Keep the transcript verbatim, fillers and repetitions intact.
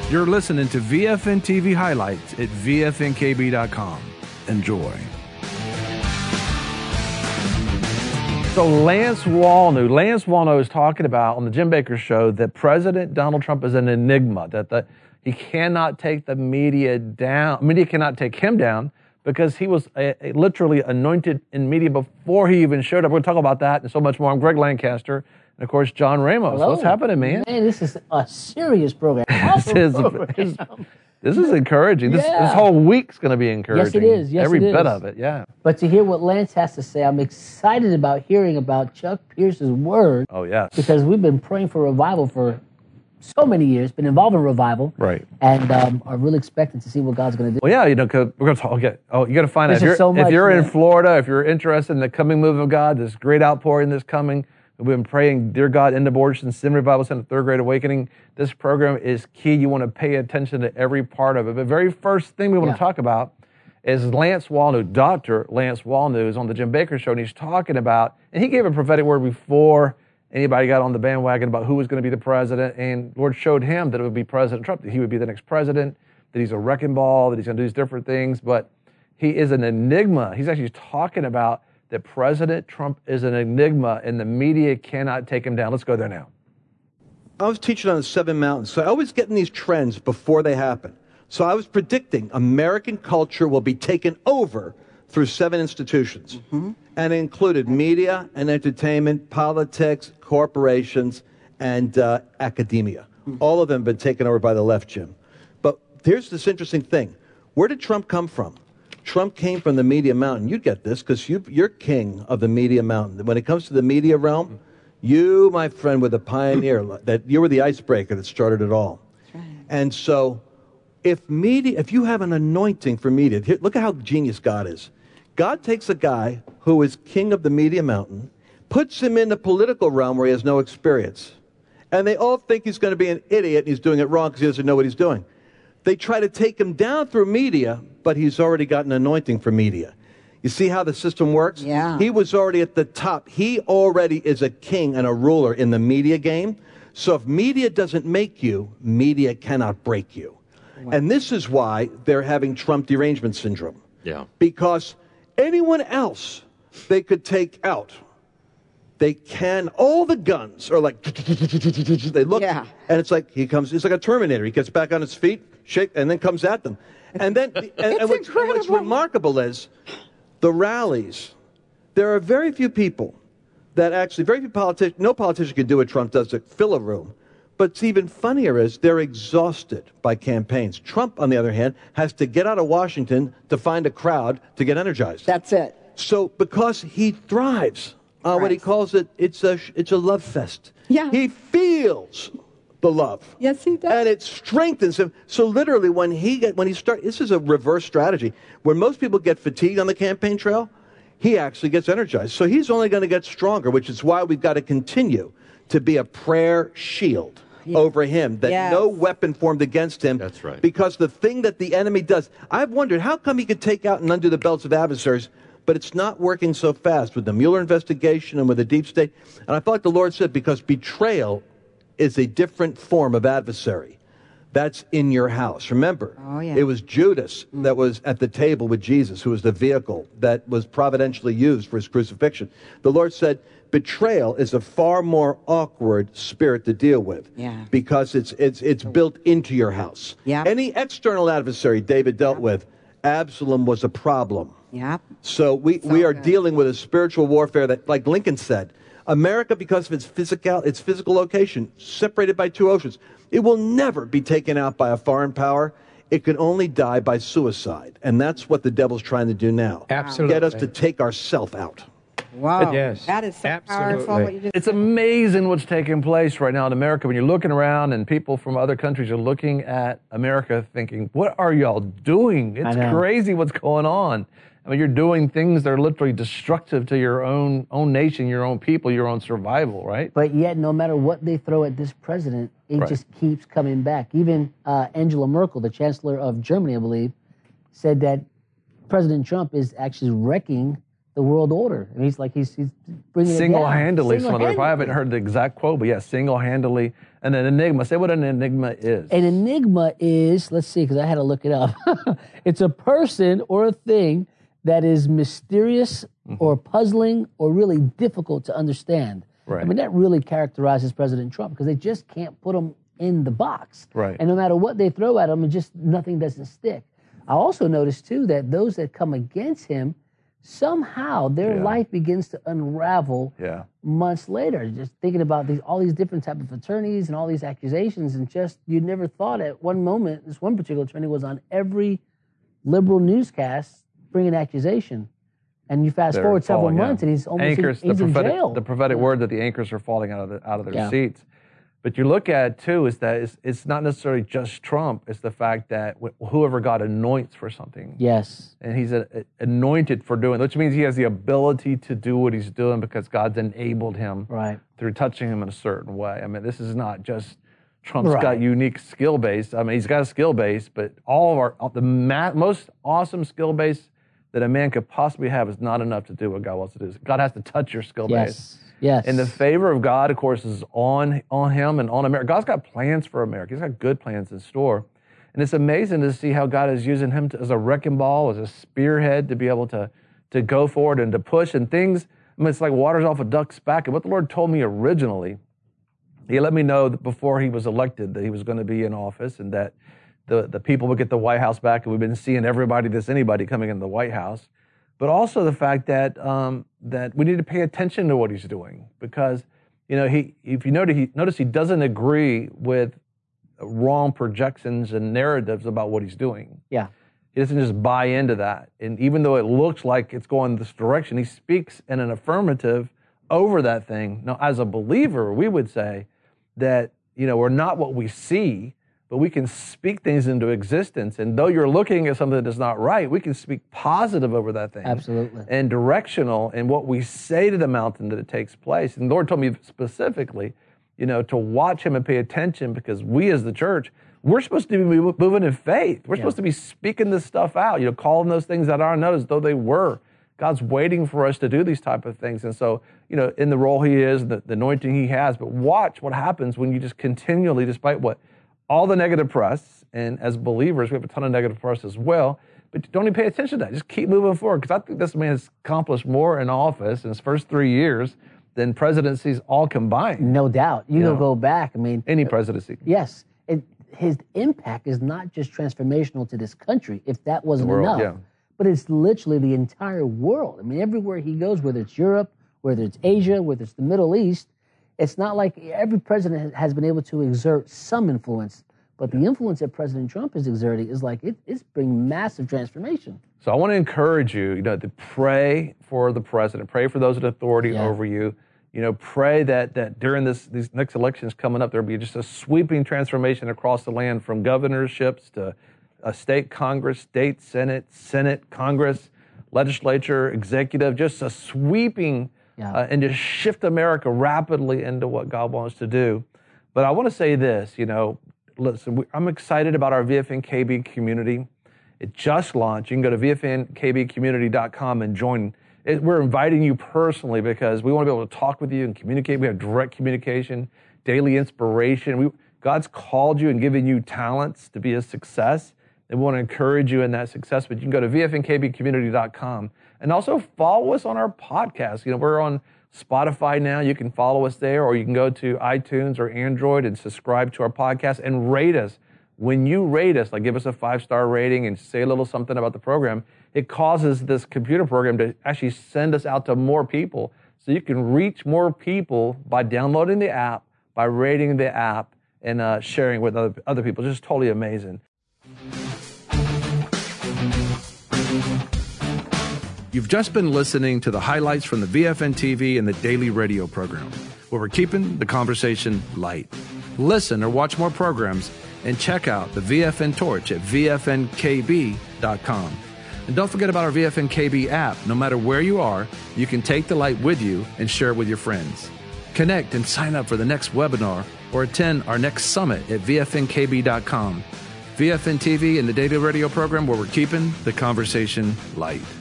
You're listening to V F N T V highlights at V F N K B dot com. Enjoy. So Lance Wallnew, Lance Wallnew is talking about on the Jim Baker Show that President Donald Trump is an enigma, that the, he cannot take the media down. Media cannot take him down because he was a, a literally anointed in media before he even showed up. We're going to talk about that and so much more. I'm Greg Lancaster. And, of course, John Ramos. Hello. What's happening, man? Man, this is a serious program. this, is, this, this is encouraging. This, Yeah. this whole week's going to be encouraging. Yes, it is. Yes, Every it is. bit of it, yeah. But to hear what Lance has to say, I'm excited about hearing about Chuck Pierce's word. Oh, yeah. Because we've been praying for revival for so many years, been involved in revival. Right. And um, are really expecting to see what God's going to do. Well, yeah, you know, cause we're going to talk. Okay. Oh, you got to find There's out. If you're, just so much, if you're in man. Florida, if you're interested in the coming move of God, this great outpouring that's coming, we've been praying, dear God, end abortion, Sin Revival Center, Third Great Awakening. This program is key. You want to pay attention to every part of it. The very first thing we want Yeah. to talk about is Lance Wallnew, Doctor Lance Wallnew, is on the Jim Baker Show, and he's talking about, and he gave a prophetic word before anybody got on the bandwagon about who was going to be the president, and Lord showed him that it would be President Trump, that he would be the next president, that he's a wrecking ball, that he's going to do these different things, but he is an enigma. He's actually talking about that President Trump is an enigma, and the media cannot take him down. Let's go there now. I was teaching on the Seven Mountains, so I always get in these trends before they happen. So I was predicting American culture will be taken over through seven institutions. Mm-hmm. And it included media and entertainment, politics, corporations, and uh, academia. Mm-hmm. All of them have been taken over by the left, Jim. But here's this interesting thing. Where did Trump come from? Trump came from the media mountain. You get this because you, you're king of the media mountain. When it comes to the media realm, you, my friend, were the pioneer. That you were the icebreaker that started it all. That's right. And so if media, if you have an anointing for media, here, look at how genius God is. God takes a guy who is king of the media mountain, puts him in the political realm where he has no experience. And they all think he's going to be an idiot and he's doing it wrong because he doesn't know what he's doing. They try to take him down through media, but he's already got an anointing for media. You see how the system works? Yeah. He was already at the top. He already is a king and a ruler in the media game. So if media doesn't make you, media cannot break you. Wow. And this is why they're having Trump derangement syndrome. Yeah. Because anyone else they could take out. They can, all the guns are like, they look, Yeah. and it's like, he comes, it's like a Terminator. He gets back on his feet, shake, and then comes at them. And then, and, and, what's, and what's remarkable is the rallies. There are very few people that actually, very few politicians, no politician can do what Trump does to fill a room. But it's even funnier is they're exhausted by campaigns. Trump, on the other hand, has to get out of Washington to find a crowd to get energized. That's it. So because he thrives on Right. what he calls it, it's a it's a love fest. Yeah. He feels the love. Yes, he does. And it strengthens him. So literally, when he get when he start, this is a reverse strategy. When most people get fatigued on the campaign trail, he actually gets energized. So he's only going to get stronger, which is why we've got to continue to be a prayer shield over him, that Yes. no weapon formed against him. That's right. Because the thing that the enemy does, I've wondered, how come he could take out and undo the belts of adversaries, but it's not working so fast with the Mueller investigation and with the deep state? And I felt like the Lord said, because betrayal is a different form of adversary. That's in your house. Remember, Oh, yeah. it was Judas that was at the table with Jesus, who was the vehicle that was providentially used for his crucifixion. The Lord said, betrayal is a far more awkward spirit to deal with. Yeah. Because it's it's it's built into your house. Yeah. Any external adversary David dealt with, Absalom was a problem. Yep. So we, So we are good. dealing with a spiritual warfare that, like Lincoln said, America, because of its physical its physical location, separated by two oceans, it will never be taken out by a foreign power. It can only die by suicide. And that's what the devil's trying to do now. Absolutely. Get us to take ourselves out. Wow. Yes, That is so absolutely. powerful. What you just It's amazing what's taking place right now in America when you're looking around and people from other countries are looking at America thinking, what are y'all doing? It's know. crazy what's going on. I mean, you're doing things that are literally destructive to your own own nation, your own people, your own survival, right? But yet, no matter what they throw at this president, it Right. just keeps coming back. Even uh, Angela Merkel, the chancellor of Germany, I believe, said that President Trump is actually wrecking the world order. And he's like, he's, he's bringing Single-handedly, it down. some of the, I haven't heard the exact quote, but yeah, single-handedly. And an enigma. Say what an enigma is. An enigma is, let's see, because I had to look it up. It's a person or a thing that is mysterious mm-hmm. or puzzling or really difficult to understand. Right. I mean, that really characterizes President Trump because they just can't put him in the box. Right. And no matter what they throw at him, it just nothing doesn't stick. I also noticed, too, that those that come against him, somehow their yeah. life begins to unravel yeah. months later. Just thinking about these all these different type of attorneys and all these accusations, and just you never thought at one moment this one particular attorney was on every liberal newscast bringing accusation, and you fast They're forward several falling, months yeah. and he's almost anchors, in, he's the in prophetic, jail. The prophetic yeah. word that the anchors are falling out of the, out of their yeah. seats. But you look at it, too, is that it's, it's not necessarily just Trump. It's the fact that wh- whoever God anoints for something. Yes. And he's a, a, anointed for doing, which means he has the ability to do what he's doing because God's enabled him right. through touching him in a certain way. I mean, this is not just Trump's right. got unique skill base. I mean, he's got a skill base, but all of our, all the ma- most awesome skill base that a man could possibly have is not enough to do what God wants to do. God has to touch your skill yes. base. Yes. And the favor of God, of course, is on on him and on America. God's got plans for America. He's got good plans in store. And it's amazing to see how God is using him to, as a wrecking ball, as a spearhead to be able to, to go forward and to push. And things, I mean, it's like water's off a duck's back. And what the Lord told me originally, he let me know that before he was elected that he was going to be in office and that the, the people would get the White House back. And we've been seeing everybody, this anybody coming into the White House. But also the fact that um, that we need to pay attention to what he's doing because, you know, he if you notice he, notice he doesn't agree with wrong projections and narratives about what he's doing. Yeah. He doesn't just buy into that. And even though it looks like it's going this direction, he speaks in an affirmative over that thing. Now, as a believer, we would say that, you know, we're not what we see, but we can speak things into existence. And though you're looking at something that's not right, we can speak positive over that thing. Absolutely. And directional in what we say to the mountain that it takes place. And the Lord told me specifically, you know, to watch him and pay attention because we as the church, we're supposed to be moving in faith. We're yeah. supposed to be speaking this stuff out, you know, calling those things that aren't as though they were. God's waiting for us to do these type of things. And so, you know, in the role he is, the, the anointing he has, but watch what happens when you just continually, despite what all the negative press, and as believers, we have a ton of negative press as well, but don't even pay attention to that. Just keep moving forward, because I think this man has accomplished more in office in his first three years than presidencies all combined. No doubt. You, you know, go back, I mean. Any presidency. Yes. It, his impact is not just transformational to this country, if that wasn't world, enough, yeah. but it's literally the entire world. I mean, everywhere he goes, whether it's Europe, whether it's Asia, whether it's the Middle East, it's not like every president has been able to exert some influence, but the influence that President Trump is exerting is like, it, it's bringing massive transformation. So I want to encourage you, you know, to pray for the president, pray for those in authority yeah. over you. You know, pray that that during this these next elections coming up, there'll be just a sweeping transformation across the land from governorships to a state Congress, state Senate, Senate, Congress, legislature, executive, just a sweeping Yeah. Uh, and just shift America rapidly into what God wants to do. But I want to say this, you know, listen, we, I'm excited about our V F N K B community. It just launched. You can go to V F N K B community dot com and join. It, we're inviting you personally because we want to be able to talk with you and communicate. We have direct communication, daily inspiration. We, God's called you and given you talents to be a success. And we want to encourage you in that success. But you can go to V F N K B community dot com. And also follow us on our podcast. You know, we're on Spotify now. You can follow us there, or you can go to iTunes or Android and subscribe to our podcast and rate us. When you rate us, like give us a five-star rating and say a little something about the program, it causes this computer program to actually send us out to more people. So you can reach more people by downloading the app, by rating the app, and uh, sharing with other, other people. Just totally amazing. You've just been listening to the highlights from the V F N T V and the daily radio program, where we're keeping the conversation light. Listen or watch more programs and check out the V F N Torch at V F N K B dot com. And don't forget about our V F N K B app. No matter where you are, you can take the light with you and share it with your friends. Connect and sign up for the next webinar or attend our next summit at V F N K B dot com. V F N T V and the daily radio program, where we're keeping the conversation light.